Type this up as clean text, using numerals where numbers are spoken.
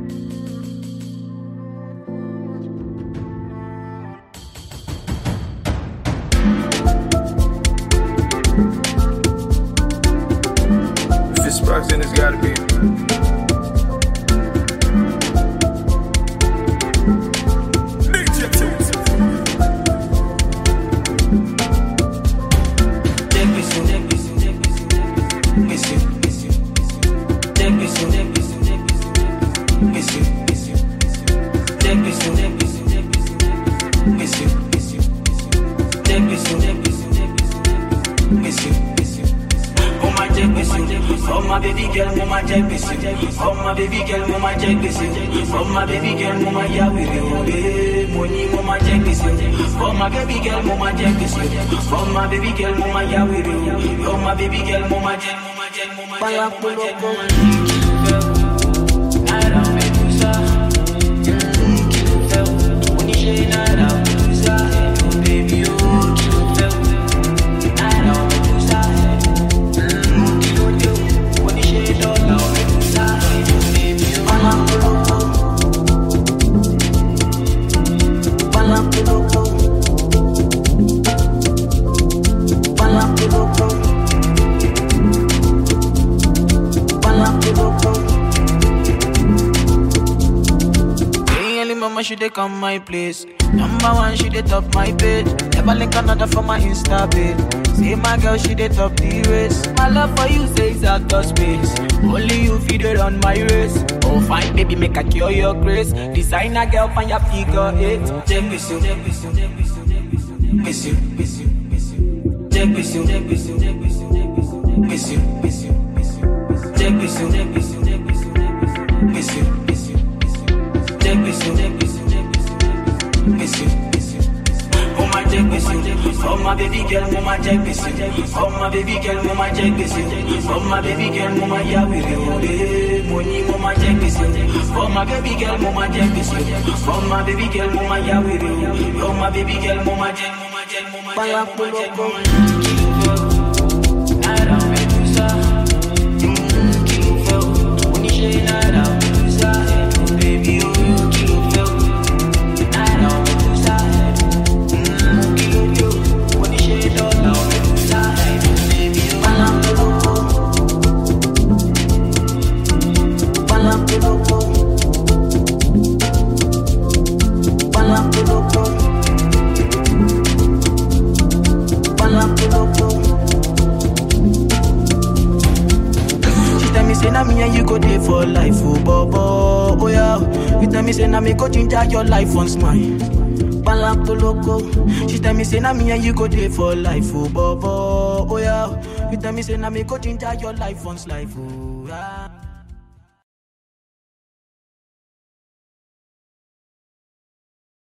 If it's Sparks, then it's gotta be. Oh my baby girl, mama jack busy. Oh my baby girl, mama jack busy. Oh my baby girl, mama ya with you. Money, mama jack busy. Oh my baby girl, mama jack busy. Oh my baby girl, mama ya with you. Oh my baby girl, mama jack, mama jack, mama jack, mama jack. Nada me gusta. When you say nada me gusta, baby oh. Mama, she dey come my place. Number one, she dey top my page. Never link another for my Insta page. See my girl, she dey top the race. My love for you says out of space. Only you feed it on my race. Oh fine, baby, make I cure your grace. Designer girl, find your figure eight. Check miss you, check miss you, check miss you, miss you, miss you, miss you. Check miss you, check miss you, check miss you, miss you, miss you, miss you. Check miss you, check miss you, check miss you, miss you, miss you. Check miss you, check miss you, check miss you, miss you. Oh my check miss you. Oh my baby girl, mama check miss you. Oh my baby girl, mama check miss you. Oh my baby girl, mama ya with you. Money, mama check miss you. Oh my baby girl, mama check miss you. Oh my baby girl, mama ya with you. Oh my baby girl, mama check, mama check, mama check, mama check, mama check. Nada me gusta. When you say nada me gusta, baby oh. Me and you go there for life, oh bobo, oh yeah. You tell me say na me go ginger your life once mine. Balak to loco. She tell me say na me and you go there for life, oh bobo, oh yeah. You tell me say na me go ginger your life once life, oh yeah.